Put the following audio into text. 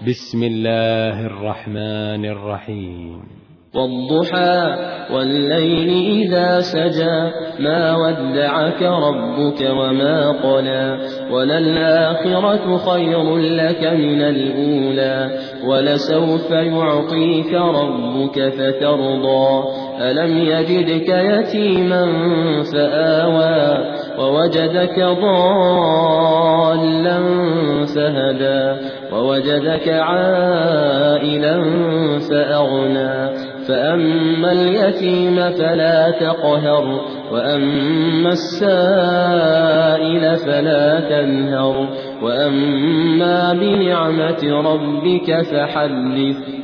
بسم الله الرحمن الرحيم. والضحى والليل إذا سجى ما ودعك ربك وما قلى وللآخرة خير لك من الأولى ولسوف يعطيك ربك فترضى ألم يجدك يتيما فآوى ووجدك ضالا فهدى ووجدك عائلا فأغنى فأما اليتيم فلا تقهر وأما السائل فلا تنهر وأما بنعمة ربك فحدث